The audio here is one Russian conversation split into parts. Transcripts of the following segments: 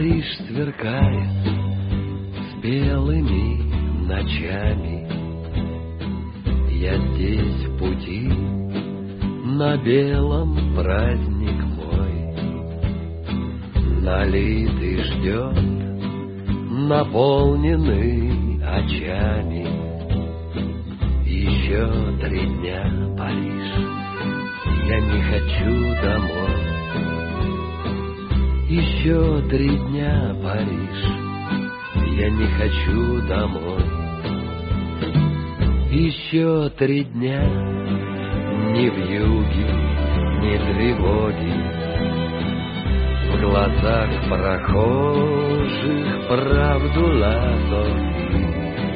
Париж сверкает с белыми ночами. Я здесь в пути, на белом праздник мой. Налитый ждет, наполненный очами. Еще 3 дня, Париж, я не хочу домой. Еще 3 дня, Париж, я не хочу домой. Еще 3 дня, ни вьюги, ни тревоги. В глазах прохожих правду ласковки.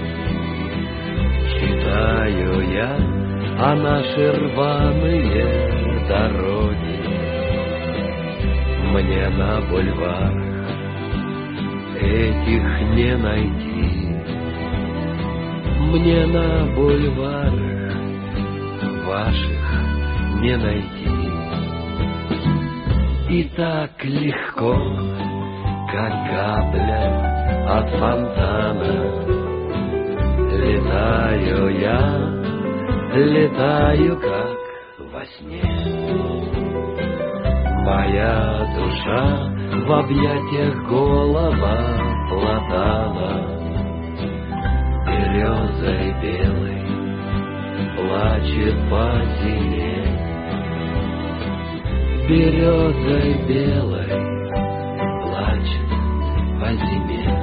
Читаю я о наши рваные дороги. Мне на бульварах этих не найти. Мне на бульварах ваших не найти. И так легко, как капля от фонтана, летаю я, летаю как во сне. Моя душа в объятиях голого платана. Березой белой плачет по зиме. Березой белой плачет по зиме.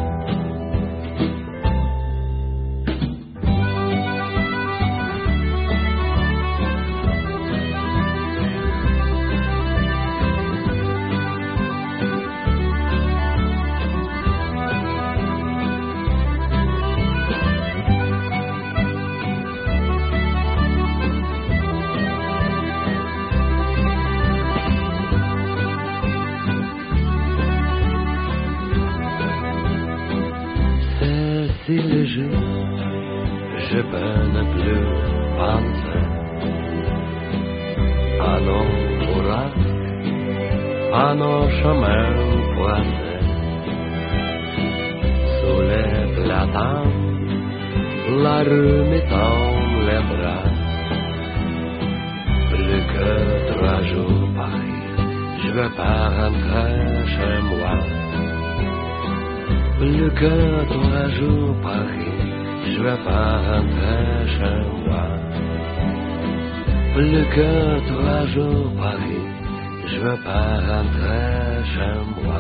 Je peux ne plus penser à nos bourrasques, à nos chemins croisés. Sous les platans, la rue m'étend les bras. Plus que 3 jours Paris, je veux pas rentrer chez moi. Plus que 3 jours Paris, je veux pas rentrer chez moi. Plus que 3 jours Paris, je veux pas rentrer chez moi.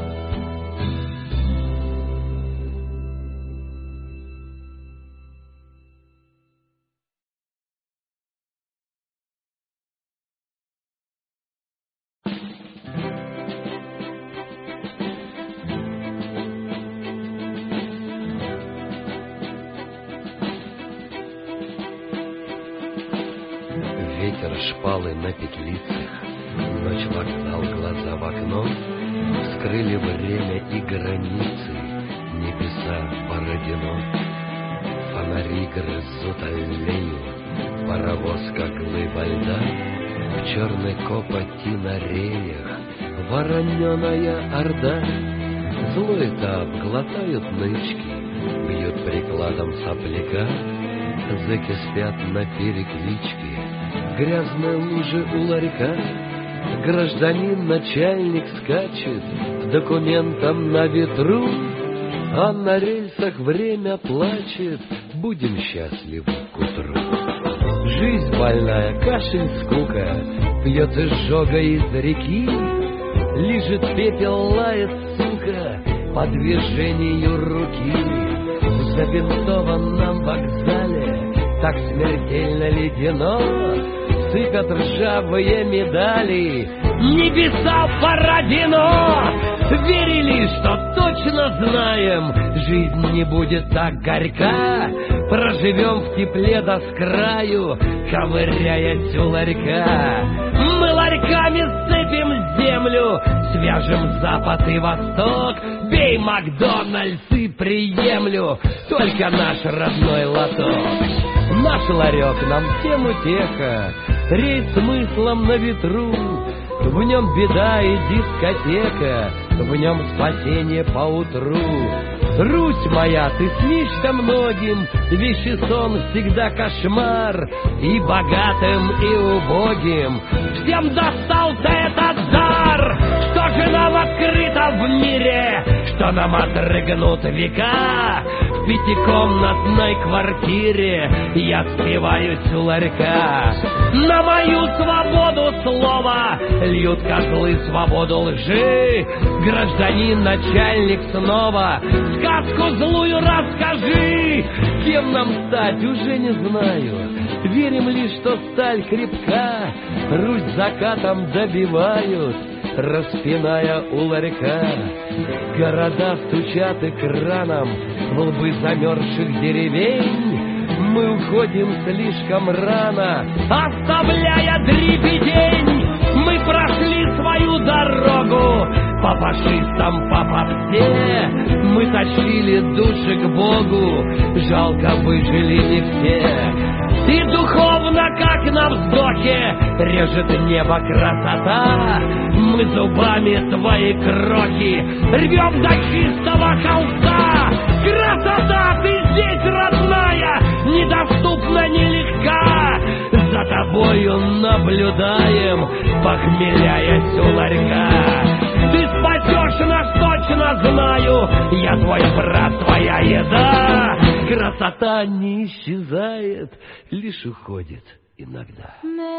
Ветер шпалы на петлицах, ночь вокзал, глаза в окно, вскрыли время и границы, небеса Бородино. Фонари грызут аллею, паровоз как глыба льда, в черной копоти на реях вороненая орда. Злой этап глотают нычки, бьют прикладом сопляка, зэки спят на перекличке, грязные лужи у ларька. Гражданин начальник скачет документом на ветру, а на рельсах время плачет, будем счастливы к утру. Жизнь больная, кашель, скука, пьет изжога из реки, лижет пепел, лает сука по движению руки. В забинтованном вокзале так смертельно ледяно, сыпят ржавые медали, небеса Бородино. Верили, что точно знаем, жизнь не будет так горька, проживем в тепле до скраю, ковыряясь у ларька. Мы ларьками сцепим землю, свяжем запад и восток, бей Макдональдс и приемлю только наш родной лоток. Наш ларек нам всем утеха, рейс смыслом на ветру. В нем беда и дискотека, в нем спасение поутру. Русь моя, ты снишься многим, вещи сон всегда кошмар. И богатым, и убогим всем достался этот дар. Что же нам открыто в мире, что нам отрыгнут века? В пятикомнатной квартире я спиваюсь у ларька. На мою свободу слова льют козлы свободу лжи. Гражданин, начальник снова, сказку злую расскажи. Кем нам стать, уже не знаю. Верим ли, что сталь крепка, Русь закатом добивают, распиная у ларька. Города стучат экраном в лбы замерзших деревень. Мы уходим слишком рано, оставляя дребедень. Мы прошли свою дорогу по фашистам, по попсе. Мы тащили души к Богу, жалко выжили не все. И духовно, как на вздохе, режет небо красота. Мы зубами свои крохи рвем до чистого холста. Красота, ты здесь, родная, недоступна, нелегка. За тобою наблюдаем, похмеляясь у ларька. Ты спасешь нас, точно знаю, я твой брат, твоя еда. Красота не исчезает, лишь уходит иногда.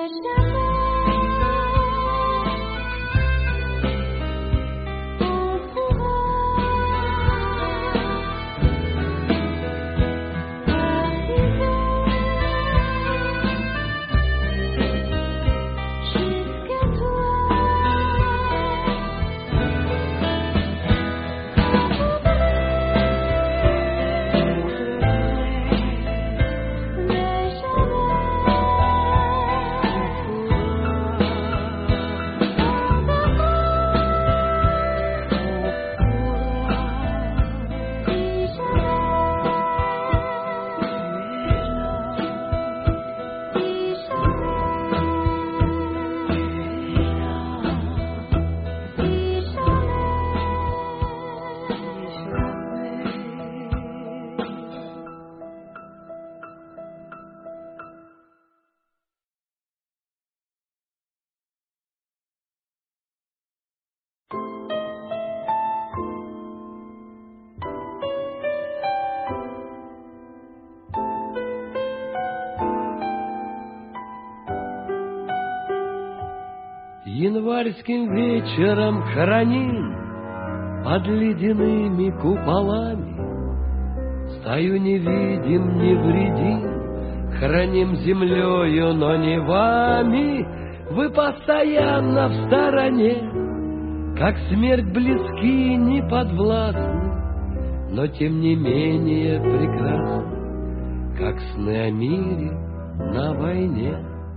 Январским вечером храним под ледяными куполами. Стою невидим, невредим, храним землею, но не вами. Вы постоянно в стороне, как смерть близки, не подвластны, но тем не менее прекрасны, как сны о мире на войне.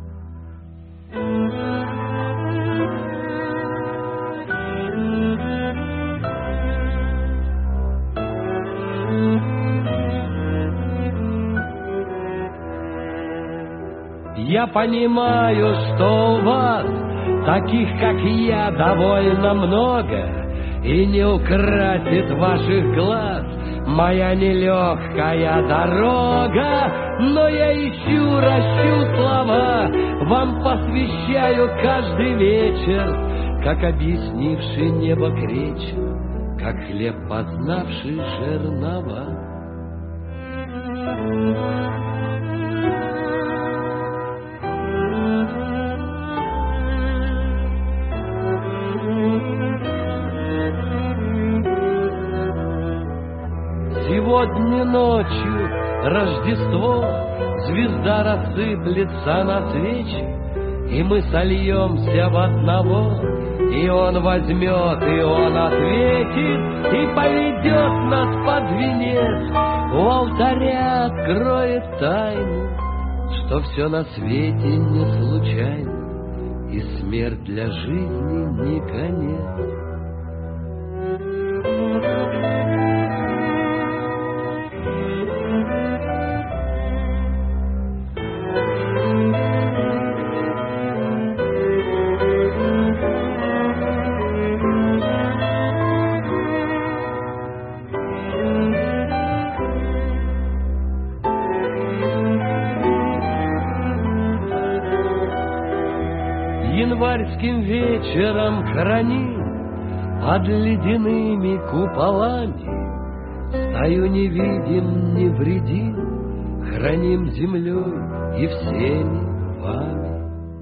Я понимаю, что у вас, таких как я, довольно много, и не украсит ваших глаз моя нелегкая дорога. Но я ищу, ращу слова, вам посвящаю каждый вечер, как объяснивший небо кречет, как хлеб, познавший жернова. Сегодня ночью Рождество, звезда рассыплется на свечи, и мы сольемся в одного, и он возьмет, и он ответит, и поведет нас под венец. У алтаря откроет тайну, что все на свете не случайно, и смерть для жизни не конец. январским вечером храним под ледяными куполами. Стаю не видим, не вредим, храним землей и всеми вами.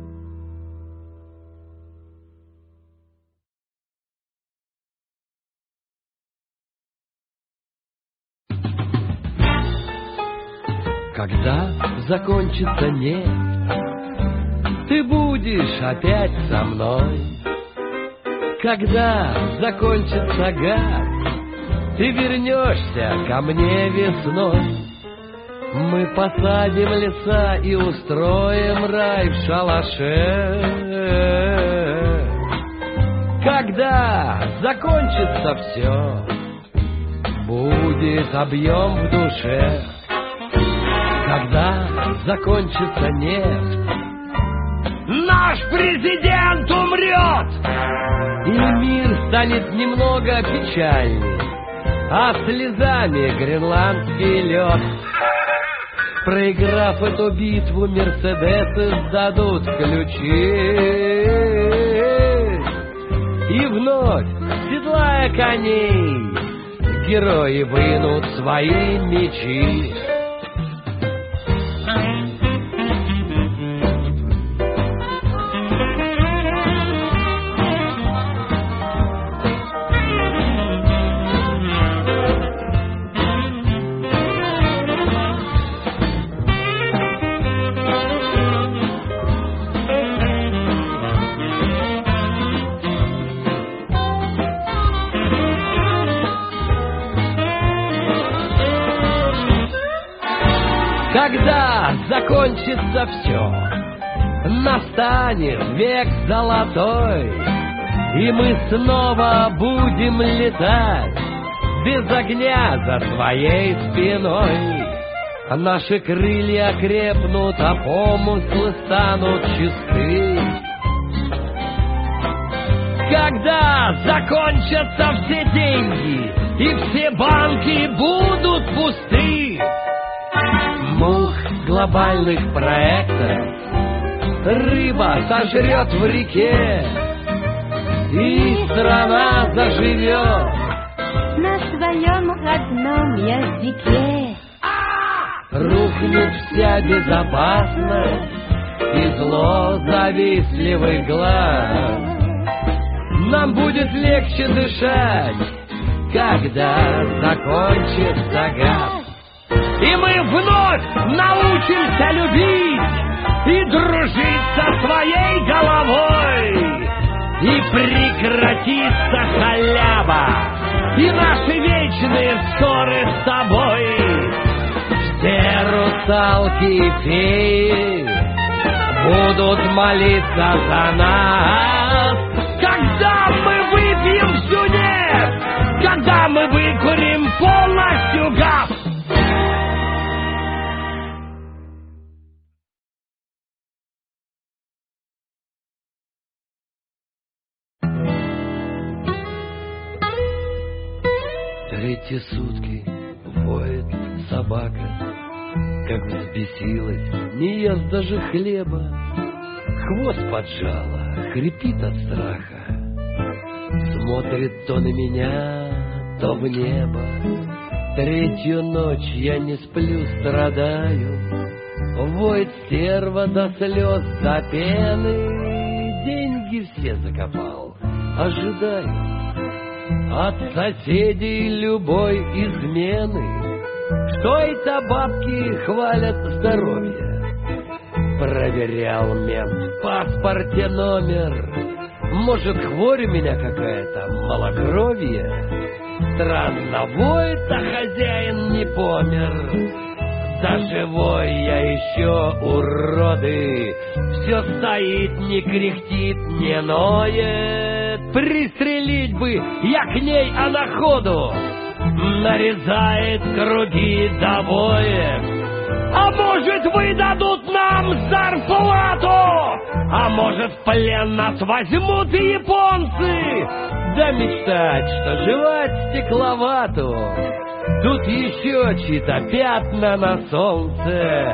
Когда закончится нефть, ты будешь опять со мной. Когда закончится газ, ты вернешься ко мне весной. Мы посадим леса и устроим рай в шалаше. Когда закончится все, будет объем в душе. Когда закончится нефть, наш президент умрет, и мир станет немного печальней, а слезами гренландский лед. Проиграв эту битву, мерседесы сдадут ключи, и вновь, седлая коней, герои вынут свои мечи. Когда закончится все, настанет век золотой, и мы снова будем летать без огня за своей спиной. Наши крылья крепнут, а помыслы станут чисты. Когда закончатся все деньги и все банки будут пусты, мух глобальных проектов рыба сожрет в реке, и страна заживет на своем родном языке. Рухнет вся безопасность и зло завистливых глаз. Нам будет легче дышать, когда закончится газ. И мы вновь научимся любить и дружить со своей головой. И прекратится халява и наши вечные ссоры с тобой. Все русалки и феи будут молиться за нас. Когда мы выпьем всю нефть, когда мы выкурим полностью газ. Третьи сутки воет собака, как взбесилась, не ест даже хлеба. Хвост поджала, хрипит от страха, смотрит то на меня, то в небо. Третью ночь я не сплю, страдаю, воет стерва до слез, до пены. Деньги все закопал, ожидаю от соседей любой измены. Что это бабки хвалят здоровье? Проверял мент в паспорте номер. Может, хворь у меня какая-то, малокровие? Странно воет, а хозяин не помер. Да живой я еще, уроды. Все стоит, не кряхтит, не ноет. Пристрелить бы я к ней, а на ходу нарезает круги до боя. А может, выдадут нам зарплату, а может, в плен нас возьмут японцы. Да мечтать, что жевать стекловату. Тут еще чьи-то пятна на солнце.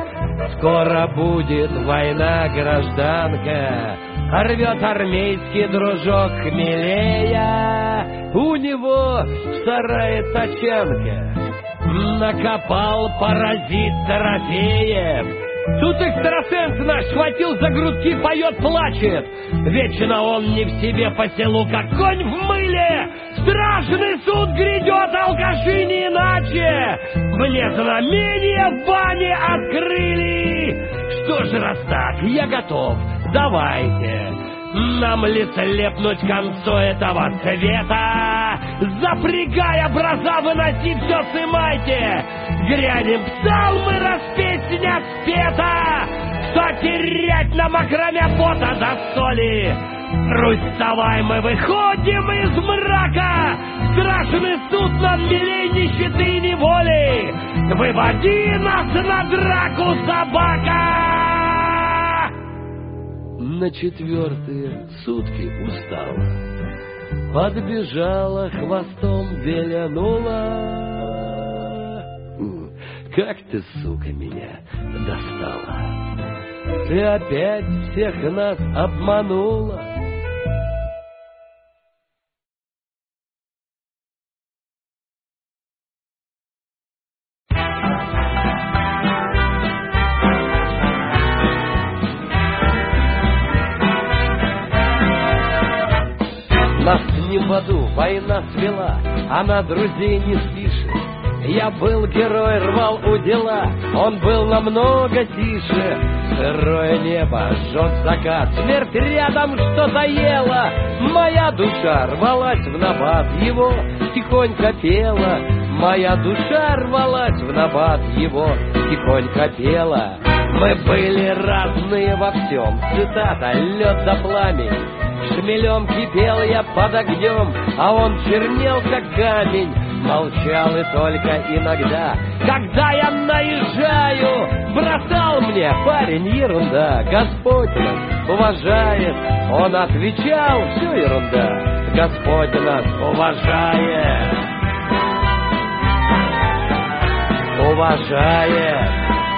Скоро будет война, гражданка, рвет армейский дружок хмелея. У него в сарае тачанка, накопал паразит трофеев. Тут экстрасенс наш схватил за грудки, поет, плачет. Вечно он не в себе по селу, как конь в мыле. Страшный суд грядет, алкаши не иначе. Мне знамение в бане открыли. Что ж, раз так, я готов, давайте нам лица лепнуть к концу этого света. Запрягай образа, выноси все, сымайте. Грянем псалмы, распеснят спета. Что терять на макроме пота до соли? Русь, вставай, мы выходим из мрака. Страшный суд над милей нищеты и неволи. Выводи нас на драку, собака! На 4-е сутки устала, подбежала, хвостом вилянула. Как ты, сука, меня достала! Ты опять всех нас обманула. Нас не в аду война свела, она друзей не спишет. Я был герой, рвал удила, он был намного тише. Сырое небо, жжет закат, смерть рядом что-то ела. Моя душа рвалась в набат, его тихонько пела. Моя душа рвалась в набат, его тихонько пела. Мы были разные во всем, цитата, лед да пламень. Шмелем кипел я под огнем, а он чернел, как камень. Молчал и только иногда, когда я наезжаю, бросал мне: парень, ерунда, Господь нас уважает. Он отвечал: все ерунда, Господь нас уважает. Уважает.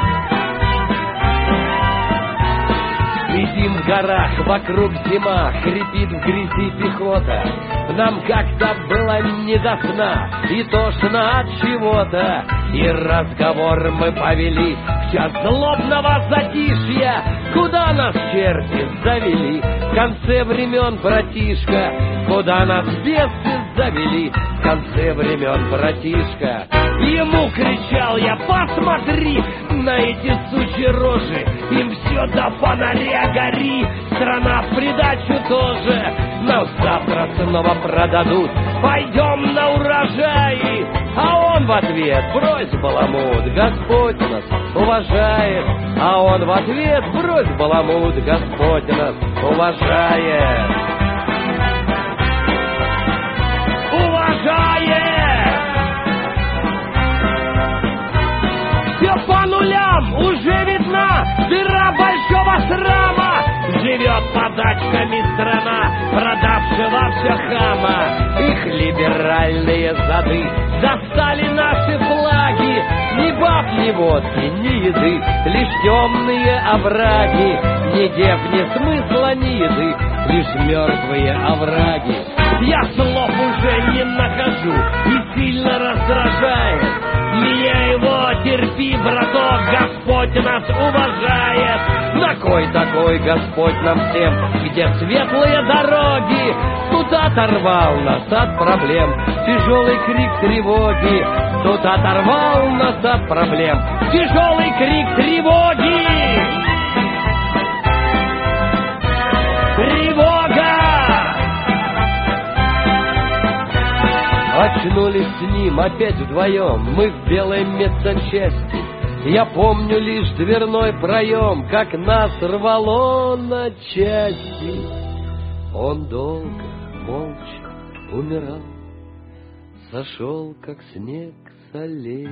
Сидим в горах, вокруг зима, хрипит в грязи пехота. Нам как-то было не до сна и тошно от чего-то. И разговор мы повели в час злобного затишья. Куда нас черти завели в конце времен, братишка? Куда нас бесы завели в конце времен, братишка? Ему кричал я: посмотри на эти сучьи рожи, им все до фонаря гори. Страна в придачу тоже, но завтра снова продадут. Пойдем на урожай. А он в ответ: брось, баламут, Господь нас уважает. А он в ответ: брось, баламут, Господь нас уважает. Уважает! Все по нулям, уже видна дыра большого срама. Живет подачками страна, продавшего все хама. Их либеральные зады достали наши флаги. Ни баб, ни водки, ни еды, лишь темные овраги. Ни дев, ни смысла, ни еды, лишь мертвые овраги. Я слов уже не нахожу и сильно раздражает меня его. Терпи, браток, Господь нас уважает. На кой такой Господь нам всем, где светлые дороги? Тут оторвал нас от проблем тяжелый крик тревоги. Тут оторвал нас от проблем тяжелый крик тревоги. Тревога! Очнулись с ним опять вдвоем, мы в белой медсанчасти. Я помню лишь дверной проем, как нас рвало на части. Он долго, молча умирал, сошел, как снег с аллеи.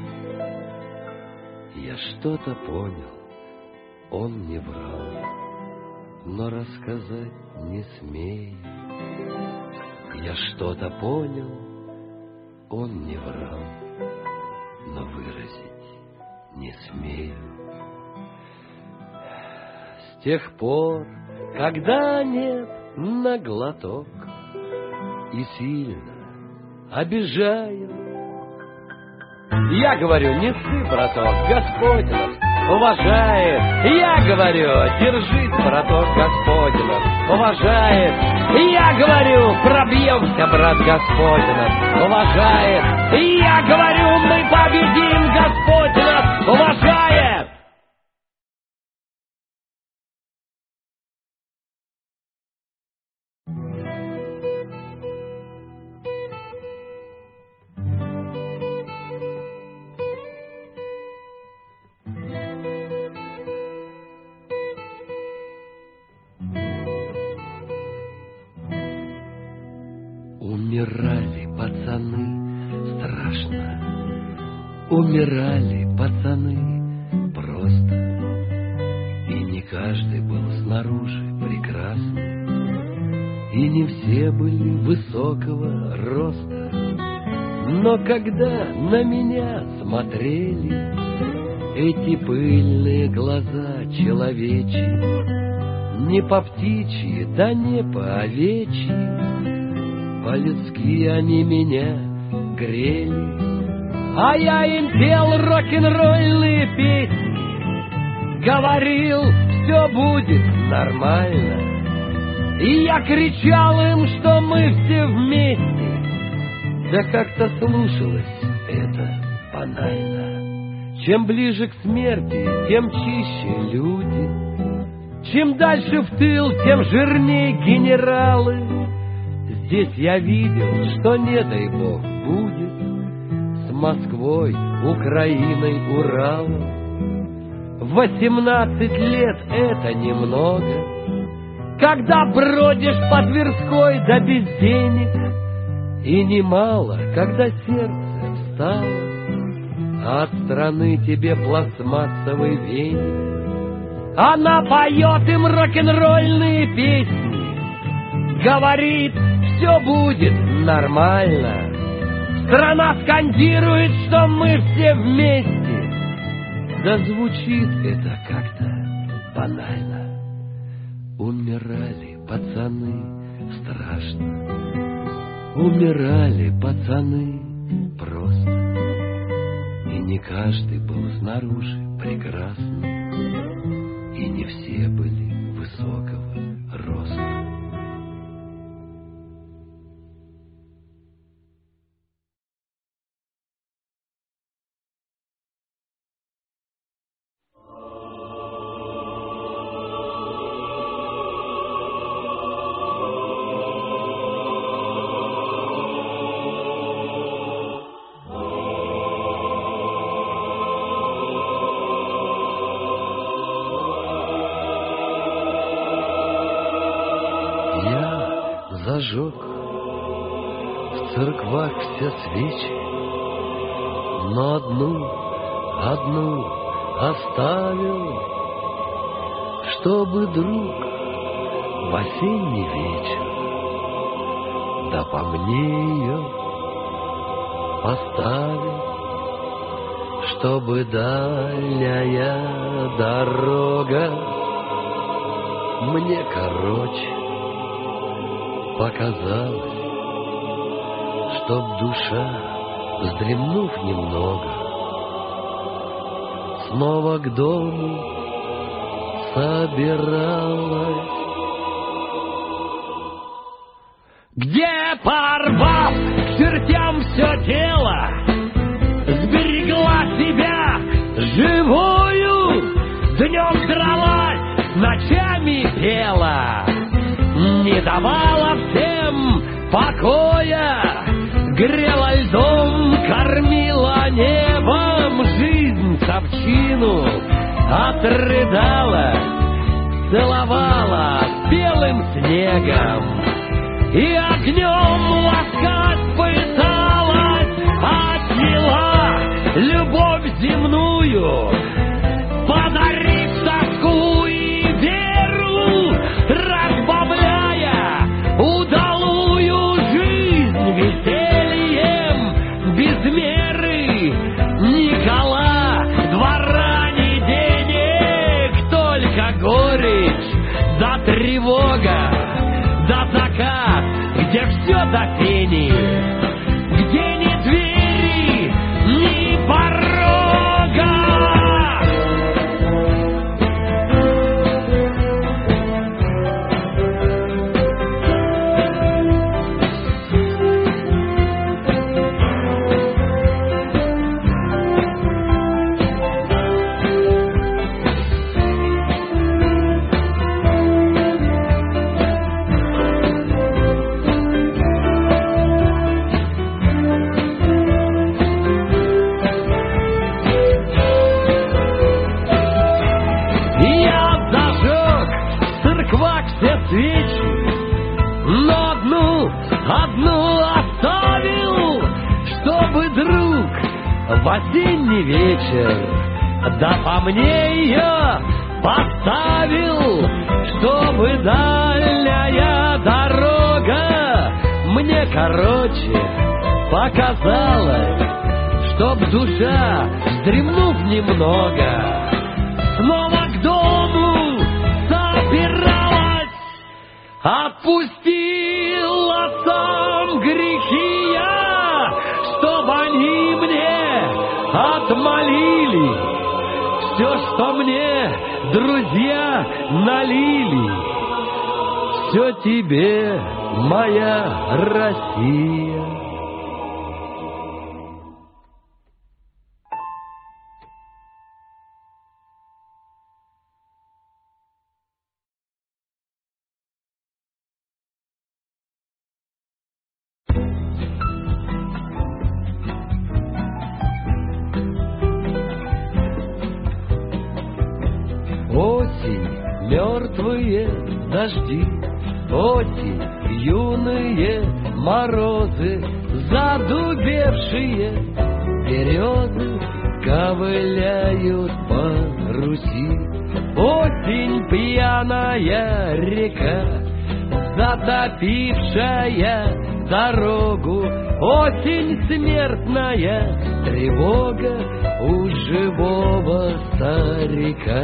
Я что-то понял, он не врал, но рассказать не смею. Я что-то понял, он не врал, но выразить не смею. тех пор, когда нет на глоток, и сильно обижаю. Я говорю, не ссы, браток, Господь нас уважает. Я говорю, держись, браток, Господь нас уважает. Я говорю, пробьемся, брат, Господь нас уважает. Я говорю, мы победим, Господь нас уважает. Умирали пацаны, страшно. Умирали пацаны, просто. И не каждый был снаружи прекрасный, и не все были высокого роста. Но когда на меня смотрели эти пыльные глаза человечьи, не по птичьи, да не по овечьи, по-людски они меня грели, а я им пел рок-н-ролльные песни, говорил, все будет нормально. И я кричал им, что мы все вместе, да как-то слушалось это банально. Чем ближе к смерти, тем чище люди, чем дальше в тыл, тем жирнее генералы. Здесь я видел, что не дай бог будет с Москвой, Украиной, Уралом. 18 лет — это немного, когда бродишь по Тверской да без денег, и немало, когда сердце встало, а от страны тебе пластмассовый веник. Она поет им рок-н-ролльные песни, говорит, все будет нормально. Страна скандирует, что мы все вместе, да звучит это как-то банально. Умирали пацаны, страшно. Умирали пацаны, просто. И не каждый был снаружи прекрасный, и не все были высокого роста. Зажег в церквах все свечи, но одну оставил, чтобы друг в осенний вечер, да по мне ее поставил, чтобы дальняя дорога мне короче показалось, чтоб душа, вздремнув немного, снова к дому собиралась. Где, порвав к чертям все тело, сберегла себя живую, днем дралась, ночами пела, не давала всем покоя, грела льдом, кормила небом, жизнь совчину отрыдала, целовала белым снегом и огнем ласкать пыталась, отняла любовь земную, подарив тоску и веру, разбавляя удалую жизнь весельем без меры. Никола, двора, ни денег, только горечь тревога, да закат, где все до пени, где ни двери, ни порога. Одну оставил, чтобы друг в осенний вечер, да по мне ее поставил, чтобы дальняя дорога мне короче показалась, чтоб душа, вздремнув немного, снова к дому собиралась. Отпустила сам грехи я, чтоб они мне отмолили все, что мне друзья налили. Все тебе, моя Россия. Осень, мертвые дожди, осень, юные морозы, задубевшие березы ковыляют по Руси. Осень, пьяная река, затопившая дорогу, осень, смертная тревога у живого старика.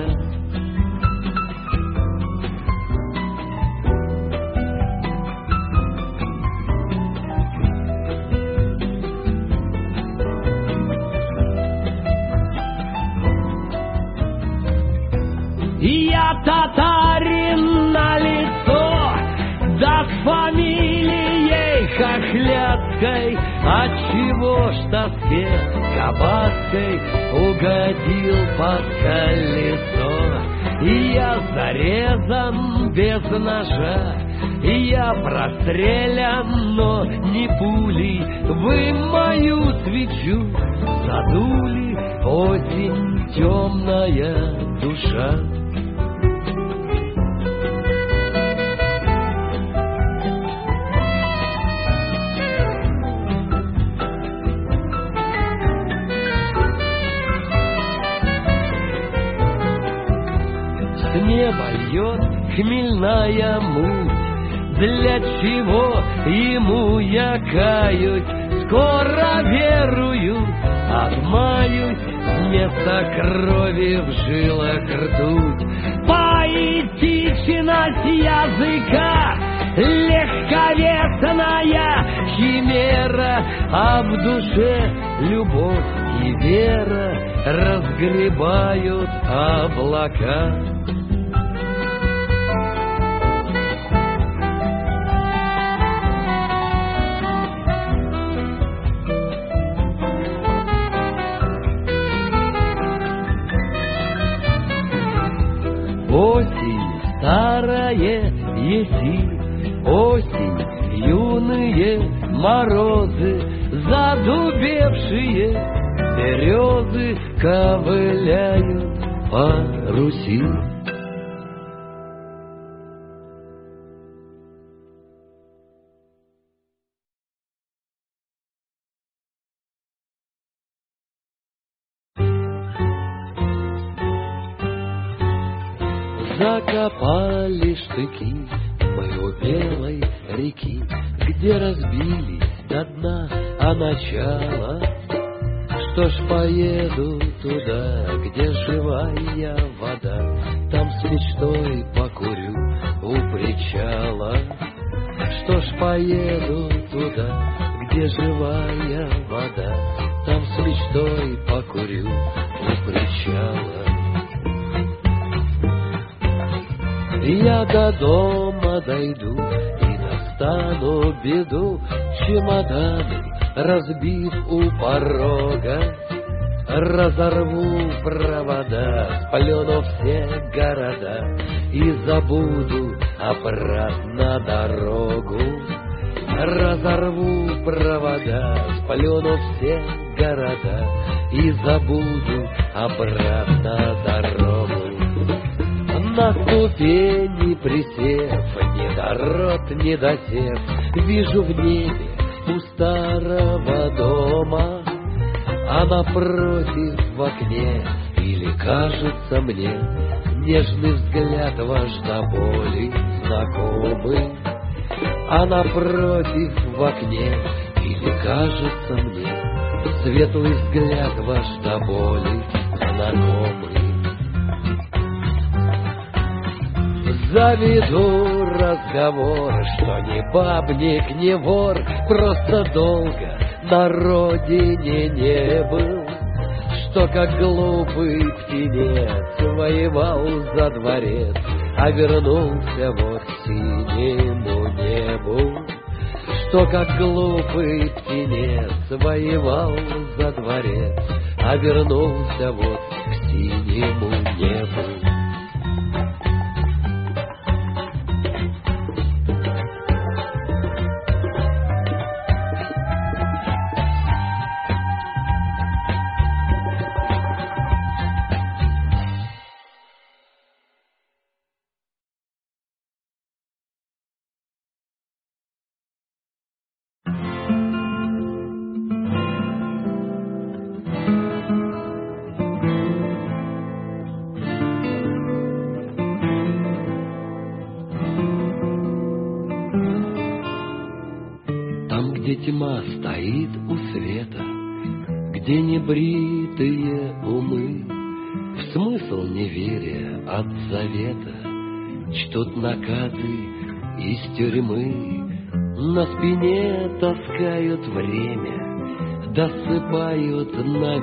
Я татарин на лицо, да с фамилией хохлядской, отчего ж тоске кабацкой угодил под колесо. И я зарезан без ножа, и я прострелян, но не пулей. Вы мою свечу задули, осень, темная душа. С неба льет хмельная муть, для чего ему я каюсь? Скоро верую, обмаюсь, вместо крови в жилах ртуть. Поэтичность языка, легковесная химера, а в душе любовь и вера разгребают облака. Осень, старая еси, осень, юные морозы, задубевшие березы ковыляют по Руси. Закопали штыки мы у белой реки, где разбились до дна, а начало. Что ж, поеду туда, где живая вода, там с мечтой покурю, у причала. Что ж, поеду туда, где живая вода, там с мечтой покурю у причала. Я до дома дойду и достану беду, чемоданы разбив у порога. Разорву провода, сплюну все города и забуду обратно дорогу. Разорву провода, сплюну все города и забуду обратно дорогу. На ступени присев, ни до рот, ни до сев, вижу в небе у старого дома, а напротив в окне, или кажется мне, нежный взгляд важноболи знакомый. А напротив в окне, или кажется мне, светлый взгляд важноболи знакомый. Заведу разговор, что ни бабник, ни вор, просто долго на родине не был, что как глупый птенец воевал за дворец, а вернулся вот к синему небу. Что как глупый птенец воевал за дворец, а вернулся вот к синему небу. Где тьма стоит у света, где небритые умы, в смысл неверия от завета, чтут наказы из тюрьмы, на спине таскают время, досыпают на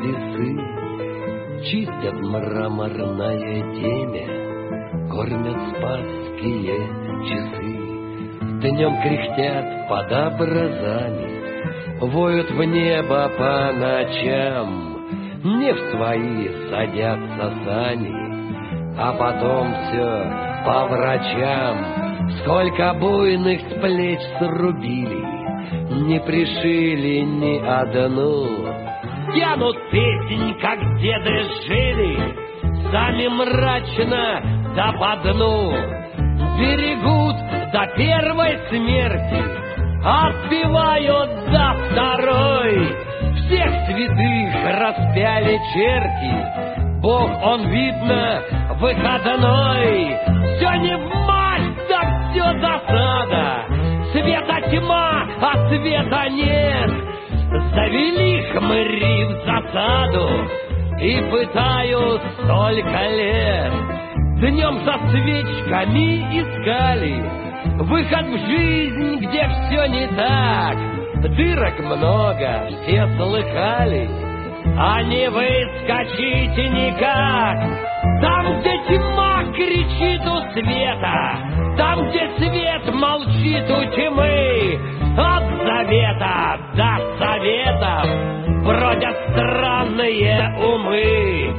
весы, чистят мраморное темя, кормят спасские часы. Днем кряхтят под образами, воют в небо по ночам, не в свои садятся сани, а потом все по врачам. Сколько буйных с плеч срубили, не пришили ни одну. Тянут песнь, как деды жили, сами мрачно да по дну. Берегут до первой смерти, отпевают до второй. Всех святых распяли черти, Бог он, видно, выходной. Все не в масть, да все засада, света тьма, а света нет. Завели хмыри в засаду и пытают столько лет. Днем со свечками искали выход в жизнь, где все не так. Дырок много, все слыхали, а не выскочите никак. Там, где тьма кричит у света, там, где свет молчит у тьмы, от завета до советов бродят странные умы.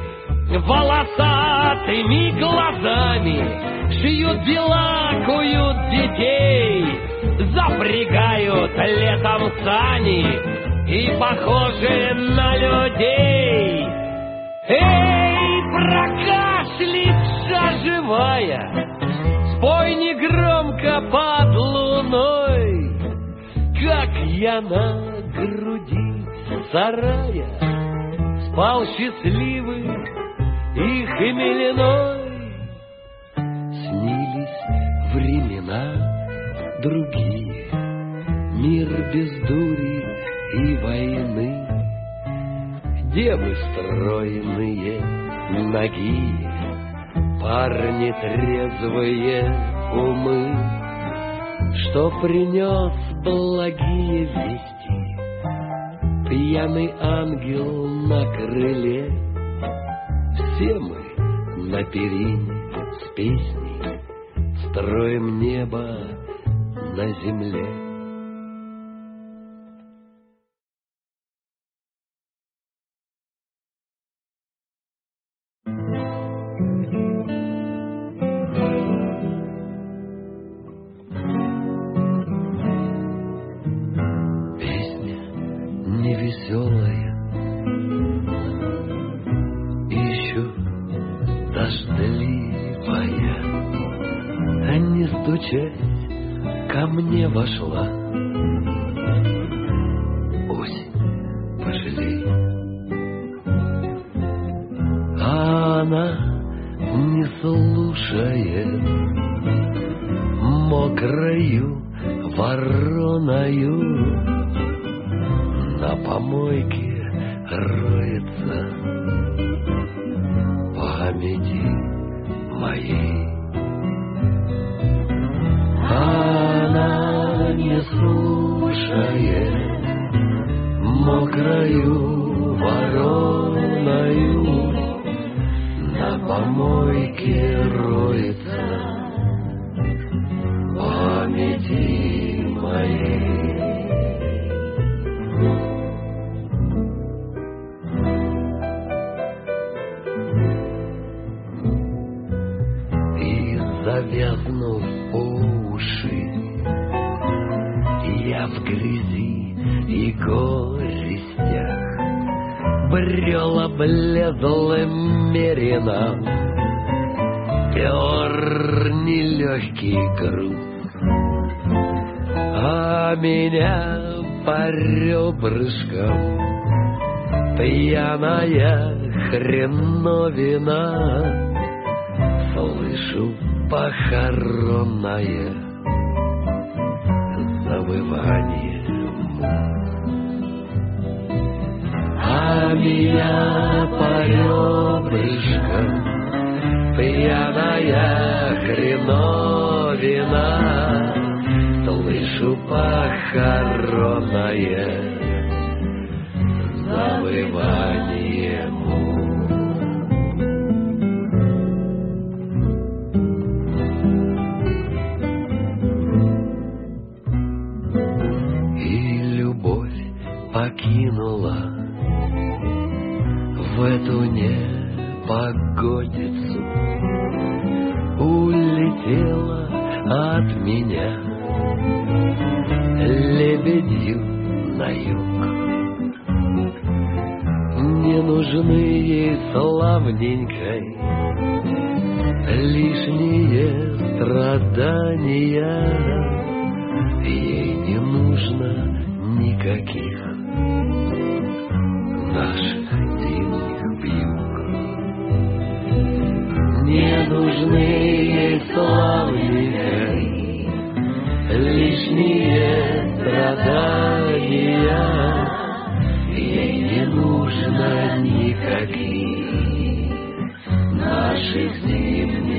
Волосатыми глазами шьют дела, куют детей, запрягают летом сани и похожи на людей. Эй, прокашляется живая, спой негромко под луной, как я на груди сарая спал счастливый и хмельной. Снились времена другие, мир без дури и войны, девы стройные, ноги, парни трезвые, умы, что принес благие вести. Пьяный ангел на крыле, все мы на перине с песней строим небо на земле. Невеселая, еще дождливая, а не стучась ко мне вошла. Осень, пожалей, а она не слушает, мокрою вороною на помойке роется памяти моей. Она не слушает, мокрою вороною на помойке роется памяти моей. Завязнув по уши, я в грязи и горестях брел облезлым мерином, пер нелегкий груз, а меня по ребрышкам пьяная хреновина. Слышу похоронное завывание муз, а меня по ребрышкам пьяная хреновина. Слышу похоронное завывание муз. Покинула в эту непогодицу, улетела от меня лебедью на юг. Не нужны ей славненькой лишние страдания, ей не нужно никаких наших зимних вьюг. Не нужны ей славненькой лишние страдания, ей не нужно никаких наших зимних